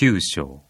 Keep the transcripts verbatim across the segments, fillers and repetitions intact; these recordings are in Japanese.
九章。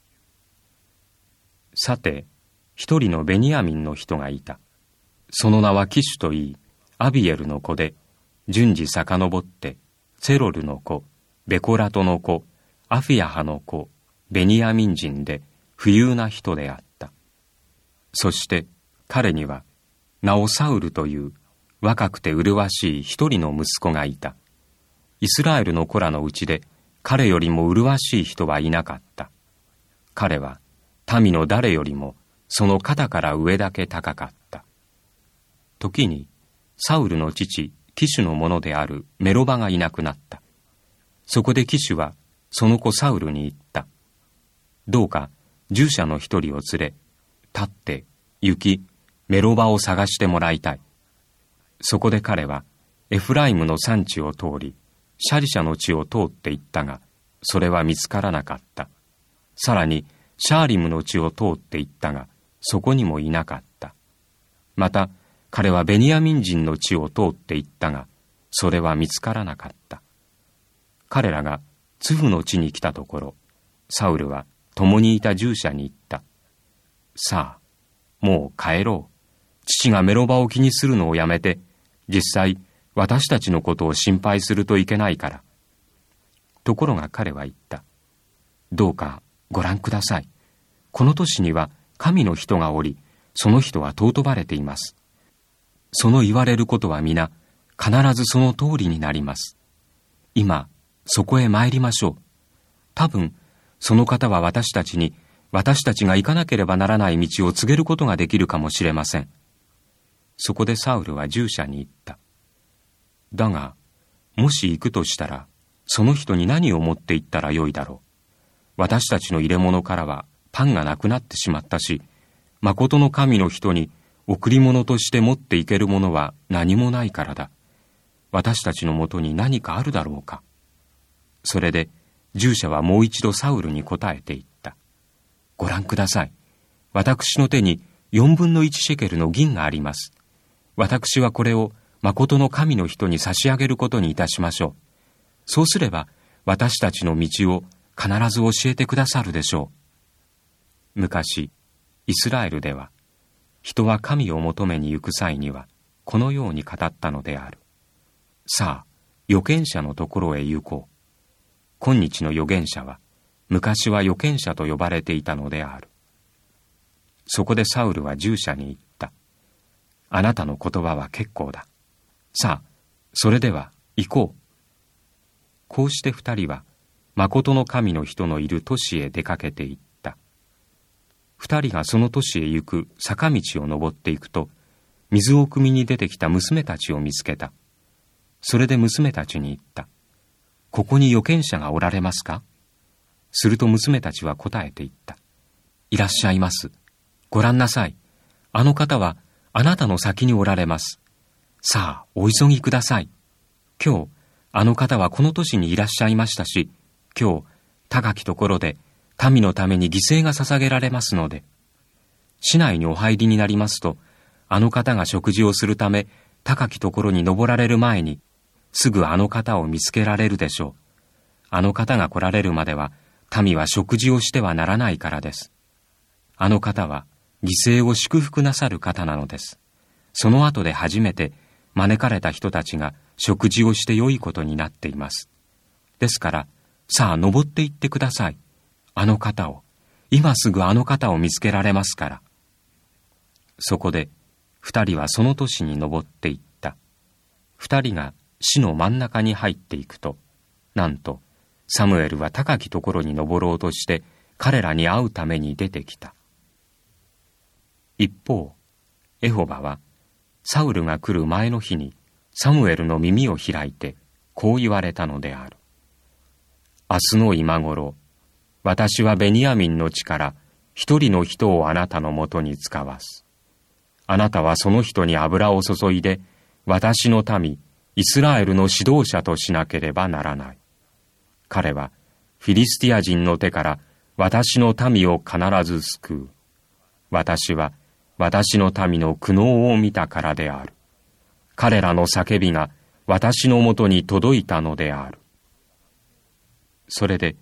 さて、一人のベニヤミンの人がいた。その名はキシュといい、アビエルの子で、順次遡って、セロルの子、ベコラトの子、アフィヤハの子、ベニヤミン人で、富裕な人であった。そして彼には、名をサウルという若くて麗しい一人の息子がいた。イスラエルの子らのうちで、彼よりも麗しい人はいなかった。彼は民の誰よりもその肩から上だけ高かった。時にサウルの父キシュのものであるメロバがいなくなった。そこでキシュはその子サウルに言った。どうか従者の一人を連れ、立って行きメロバを探してもらいたい。そこで彼はエフライムの山地を通り、シャリシャの地を通って行ったが、それは見つからなかった。さらに、シャーリムの地を通って行ったが、そこにもいなかった。また、彼はベニヤミン人の地を通って行ったが、それは見つからなかった。彼らがツフの地に来たところ、サウルは共にいた従者に言った。さあ、もう帰ろう。父がメロバを気にするのをやめて、実際、私たちのことを心配するといけないから。ところが彼は言った。どうかご覧ください。この都市には神の人がおり、その人は尊ばれています。その言われることは皆、必ずその通りになります。今、そこへ参りましょう。多分、その方は私たちに、私たちが行かなければならない道を告げることができるかもしれません。そこでサウルは従者に言った。だが、もし行くとしたら、その人に何を持って行ったらよいだろう。私たちの入れ物からはパンがなくなってしまったし、誠の神の人に贈り物として持っていけるものは何もないからだ。私たちのもとに何かあるだろうか。それで、従者はもう一度サウルに答えて言った。ご覧ください。私の手に四分の一シェケルの銀があります。私はこれを誠の神の人に差し上げることにいたしましょう。そうすれば、私たちの道を必ず教えてくださるでしょう。昔、イスラエルでは、人は神を求めに行く際には、このように語ったのである。さあ、預言者のところへ行こう。今日の預言者は、昔は預言者と呼ばれていたのである。そこでサウルは従者に言った。あなたの言葉は結構だ。さあ、それでは行こう。こうして二人は、誠の神の人のいる都市へ出かけて行った。二人がその都市へ行く坂道を登っていくと、水を汲みに出てきた娘たちを見つけた。それで娘たちに言った。ここに預言者がおられますか？すると娘たちは答えて言った。いらっしゃいます。ご覧なさい。あの方はあなたの先におられます。さあ、お急ぎください。今日、あの方はこの都市にいらっしゃいましたし、今日、高きところで民のために犠牲が捧げられますので、市内にお入りになりますと、あの方が食事をするため、高きところに登られる前に、すぐあの方を見つけられるでしょう。あの方が来られるまでは、民は食事をしてはならないからです。あの方は、犠牲を祝福なさる方なのです。その後で初めて、招かれた人たちが食事をして良いことになっています。ですから、さあ登って行ってください。あの方を、今すぐあの方を見つけられますから。そこで、二人はその都市に登って行った。二人が市の真ん中に入っていくと、なんと、サムエルは高きところに登ろうとして、彼らに会うために出てきた。一方、エホバは、サウルが来る前の日にサムエルの耳を開いてこう言われたのである。明日の今頃、私はベニヤミンの地から一人の人をあなたのもとに使わす。あなたはその人に油を注いで、私の民、イスラエルの指導者としなければならない。彼はフィリスティア人の手から私の民を必ず救う。私は私の民の苦悩を見たからである。彼らの叫びが私のもとに届いたのである。それで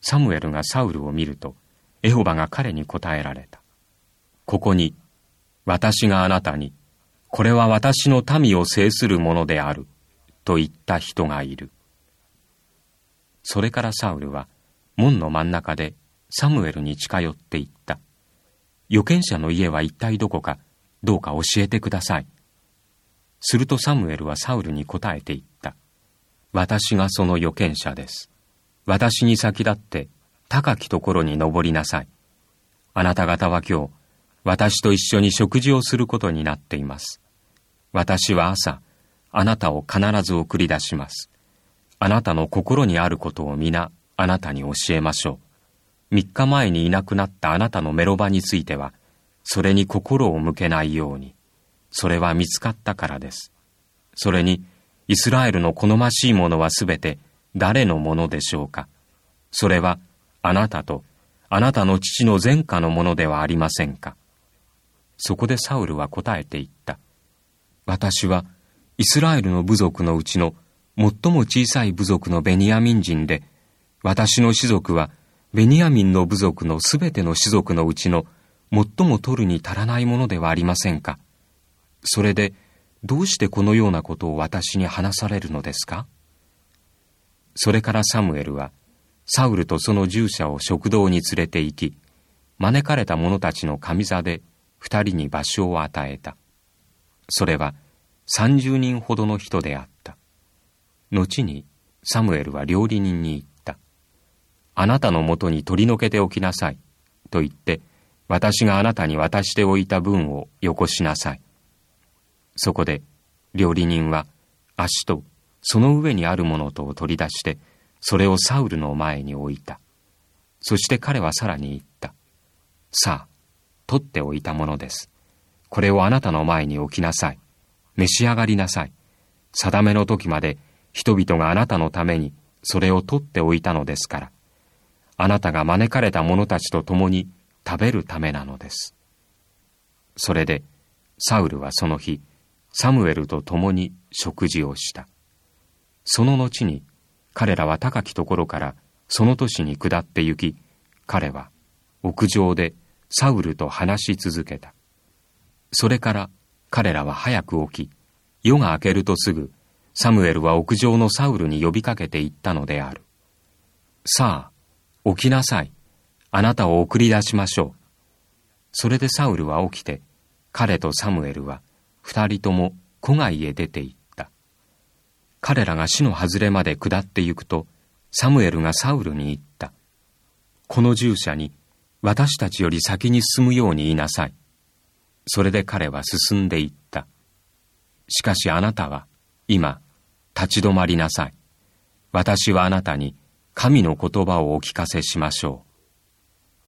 サムエルがサウルを見ると、エホバが彼に答えられた。ここに、私があなたに、これは私の民を制するものである、と言った人がいる。それからサウルは、門の真ん中でサムエルに近寄って言った。預言者の家は一体どこか、どうか教えてください。するとサムエルはサウルに答えて言った。私がその預言者です。私に先立って高きところに登りなさい。あなた方は今日、私と一緒に食事をすることになっています。私は朝、あなたを必ず送り出します。あなたの心にあることを皆、あなたに教えましょう。三日前にいなくなったあなたのメロバについては、それに心を向けないように。それは見つかったからです。それに、イスラエルの好ましいものはすべて誰のものでしょうか。それはあなたとあなたの父の前科のものではありませんか。そこでサウルは答えて言った。私はイスラエルの部族のうちの最も小さい部族のベニヤミン人で、私の氏族はベニヤミンの部族のすべての氏族のうちの最も取るに足らないものではありませんか。それでどうしてこのようなことを私に話されるのですか。それからサムエルはサウルとその従者を食堂に連れて行き、招かれた者たちの上座で二人に場所を与えた。それは三十人ほどの人であった。後にサムエルは料理人に言った。あなたのもとに取り除けておきなさい、と言って、私があなたに渡しておいた分をよこしなさい。そこで料理人は足とその上にあるものとを取り出して、それをサウルの前に置いた。そして彼はさらに言った。さあ、取っておいたものです。これをあなたの前に置きなさい。召し上がりなさい。定めの時まで人々があなたのためにそれを取っておいたのですから、あなたが招かれた者たちと共に食べるためなのです。それでサウルはその日、サムエルと共に食事をした。その後に彼らは高きところからその都市に下って行き、彼は屋上でサウルと話し続けた。それから彼らは早く起き、夜が明けるとすぐ、サムエルは屋上のサウルに呼びかけて言ったのである。さあ、起きなさい。あなたを送り出しましょう。それでサウルは起きて、彼とサムエルは二人とも戸外へ出て行った。彼らが死の外れまで下って行くと、サムエルがサウルに言った。この従者に私たちより先に進むように言いなさい。それで彼は進んで行った。しかしあなたは今立ち止まりなさい。私はあなたに神の言葉をお聞かせしましょう。